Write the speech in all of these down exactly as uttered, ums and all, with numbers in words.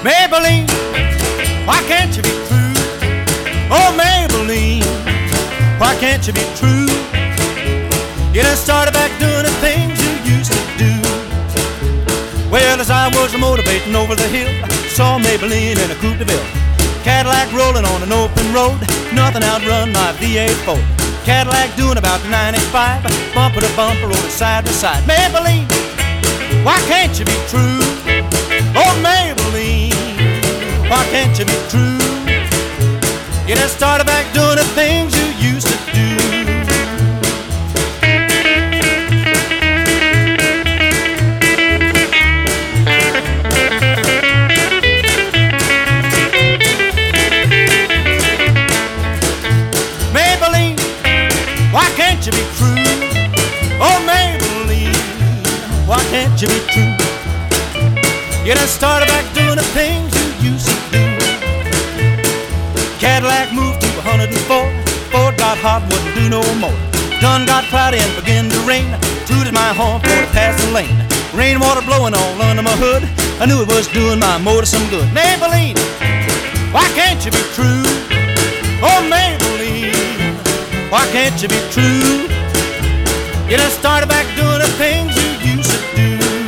Maybelline, why can't you be true? Oh, Maybelline, why can't you be true? You done started back doing the things you used to do. Well, as I was motivating over the hill, I saw Maybelline in a Coupe de Ville. Cadillac rolling on an open road, nothing outrun my V eight Ford. Cadillac doing about ninety-five, bumper to bumper, rolling side to side. Maybelline, why can't you be true? Oh, Maybelline, why can't you be true? You done started back doing the things you used to do. Maybelline, why can't you be true? Oh, Maybelline, why can't you be true? You done started back doing the things you used to do. Cadillac moved to one hundred four, Ford got hot, wouldn't do no more. Done got cloudy and began to rain, tooted my horn for to pass the lane. Rainwater blowing all under my hood, I knew it was doing my motor some good. Maybelline, why can't you be true? Oh, Maybelline, why can't you be true? You done started back doing the things you used to do.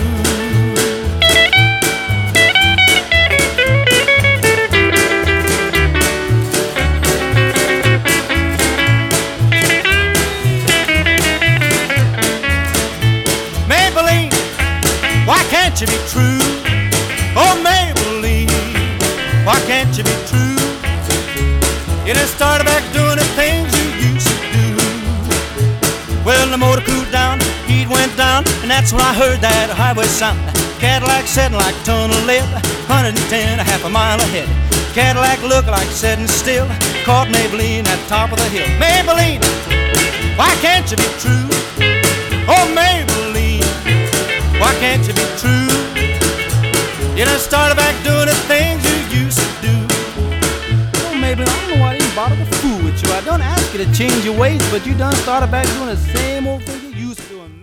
Maybelline, why can't you be true? Oh, Maybelline, why can't you be true? You done started back doing the things you used to do. Well, the motor cooled down, heat went down, and that's when I heard that highway sound. Cadillac setting like a ton of lead, one hundred ten, a half a mile ahead. Cadillac looked like setting still, caught Maybelline at the top of the hill. Maybelline, why can't you be true? Oh, Maybelline, why can't you be true? You done started back doing the things you used to do. Oh, Maybelline, I don't know why I didn't bother to fool with you. I don't ask you to change your ways, but you done started back doing the same old thing you used to do.